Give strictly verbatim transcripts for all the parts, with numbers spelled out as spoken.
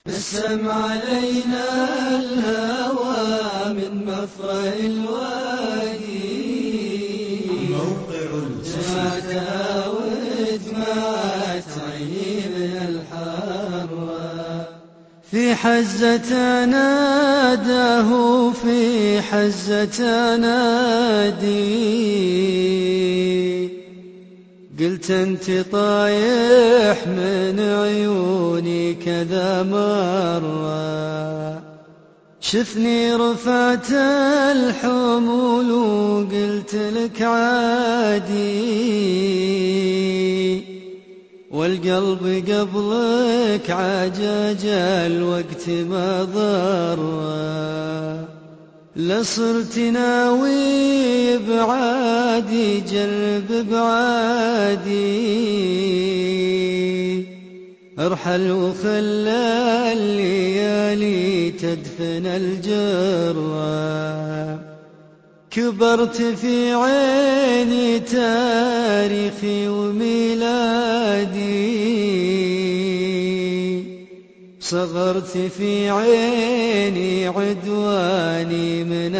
نسم علينا الهوى من مفرع الوادي، موقع جمعتها ودمعت عيني من الحروة. في حزة ناداه في حزة نادي، قلت انت طايح من عيوني كذا مرة. شفني رفعت الحمول وقلت لك عادي، والقلب قبلك عجاج الوقت ما ضره. لصرت ناوي بعادي جرب بعادي، ارحل وخلى الليالي تدفن الجرة. كبرت في عيني تاريخي وميلادي، صغرت في عيني عدواني من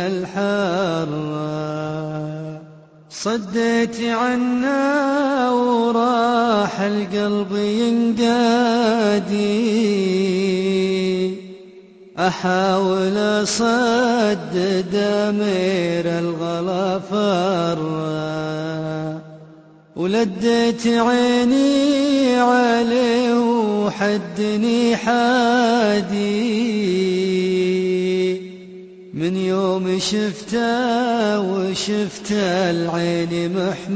الحرة. صديت عنا وراح القلب ينقادي، أحاول أصد دمير الغلا فرة. ولديت عيني عليه وحدني حادي، من يوم شفته وشفت العين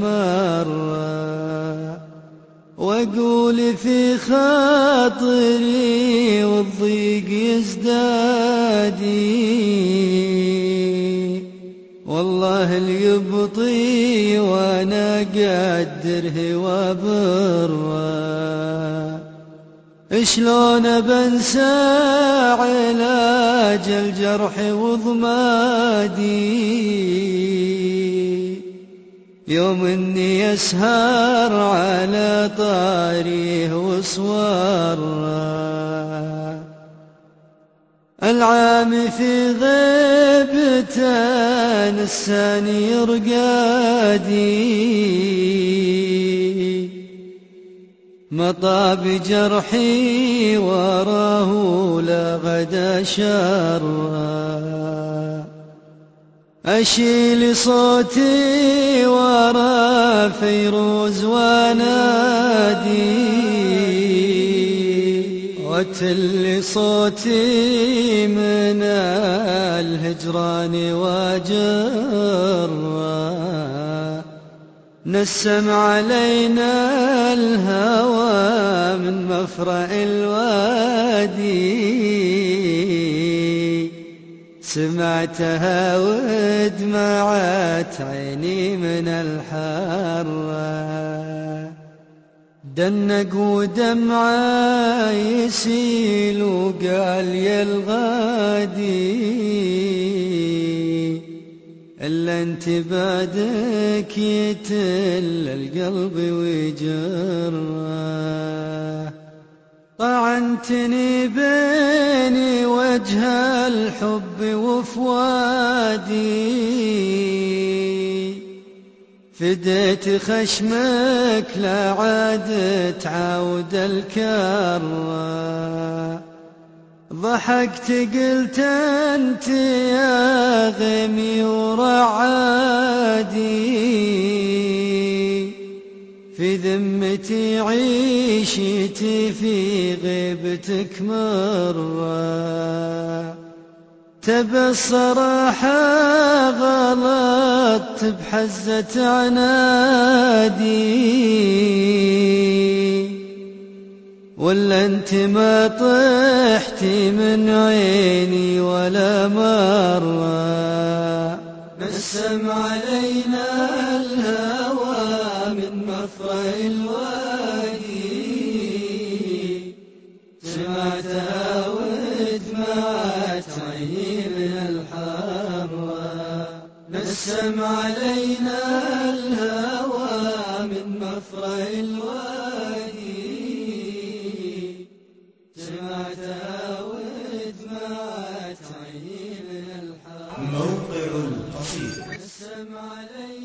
محمرة. واقول في خاطري والضيق يزدادي، والله اليبطي وانا قدره وبره. شلون بنسى علاج الجرح وضمادي، يوم اني يسهر على طاريه وصوره. العام في غيبته نساني رقادي، مطى بجرحي وراه لغدا شره. أشيل صوتي ورا فيروز وانادي، وتل صوتي من الهجران وجره. نسم علينا الهوى من مفرع الوادي، سمعتها ودمعت عيني من الحرة. دنق ودمعة يسيل وقال يا الغادي، إلا انت بعدك يتل القلب ويجره. طعنتني بين وجه الحب وفوادي، فديت خشمك لا عاد تعاود الكرة. ضحكت قلت انت يا غمي ورعادي، في ذمتي عيشتي في غيبتك مرة. تبى الصراحة غلطت بحزة عنادي، ولا انت ما طحتي من عيني ولا مرة. نسم علينا الهوى من مفرع الوادي، سمعتها ودمعت عيني من الحرة. نسم علينا الهوى من مفرع الوادي، سمعتها موقع القصيد. نسم علينا